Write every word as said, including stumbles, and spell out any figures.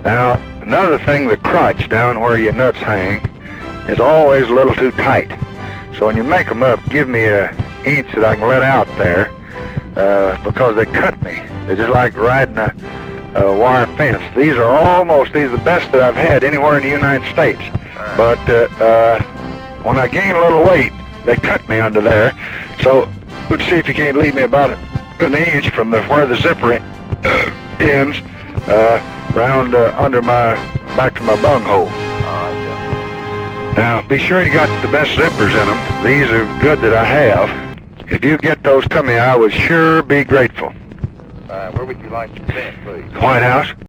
Now, another thing, the crotch down where your nuts hang is always a little too tight. So when you make them up, give me an inch that I can let out there, uh, because they cut me. They're just like riding a, a wire fence. These are almost, these are the best that I've had anywhere in the United States. But uh, uh, when I gain a little weight, they cut me under there. So let's see if you can't leave me about an inch from the, where the zipper in, uh, ends, uh, round uh, under my, back to my bunghole. Now, be sure you got the best zippers in them. These are good that I have. If you get those to me, I would sure be grateful. Uh, where would you like to send, please? White House.